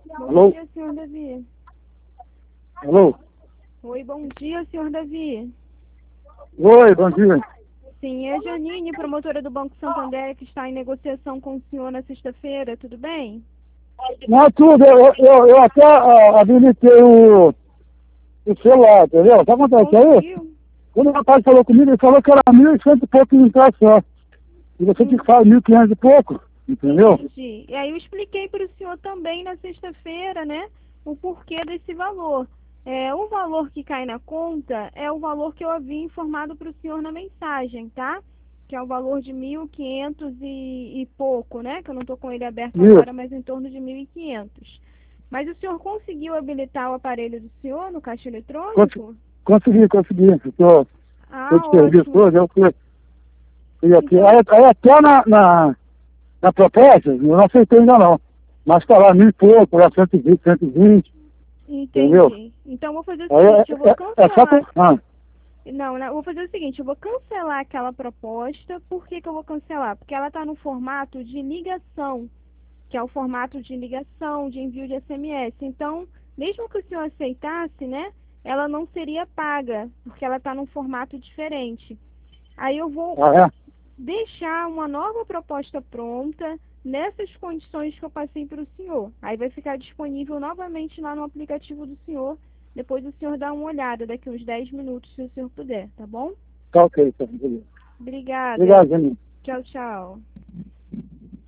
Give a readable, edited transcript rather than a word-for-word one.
Bom Alô? dia, senhor Davi. Alô? Oi, bom dia, senhor Davi. Oi, bom dia. Sim, é a Janine, promotora do Banco Santander, que está em negociação com o senhor na sexta-feira, tudo bem? Não é tudo, eu até habilitei o celular, entendeu? Sabe o que acontece aí? Conseguiu? Quando o rapaz falou comigo, ele falou que era 1.100 e pouco de entrada só. E você tinha que falar 1.500 e pouco, entendeu? Entendi. E aí eu expliquei para o senhor também na sexta-feira, né, o porquê desse valor. O valor que cai na conta é o valor que eu havia informado para o senhor na mensagem, tá? Que é o valor de 1.500 e pouco, né? Que eu não estou com ele aberto Isso. agora, mas em torno de 1.500. Mas o senhor conseguiu habilitar o aparelho do senhor no caixa Cons- eletrônico? consegui. Tô Ah, de serviço ótimo. hoje, eu fui aqui. Então, Aí até na proposta, eu não aceitei ainda não. Mas tá lá 1.000 e pouco, lá 120, entendeu? entendi. Então, vou fazer o Aí seguinte, eu vou é só... cancelar. Ah, Não, né? Eu vou fazer o seguinte, eu vou cancelar aquela proposta. Por que que eu vou cancelar? Porque ela está no formato de ligação, que é o formato de ligação, de envio de SMS. Então, mesmo que o senhor aceitasse, né, ela não seria paga, porque ela está num formato diferente. Aí eu vou é? deixar uma nova proposta pronta nessas condições que eu passei para o senhor. Aí vai ficar disponível novamente lá no aplicativo do senhor. Depois o senhor dá uma olhada daqui uns 10 minutos, se o senhor puder, tá bom? Tá ok, tá. Beleza. Obrigada. Obrigado, Janine. Tchau, tchau.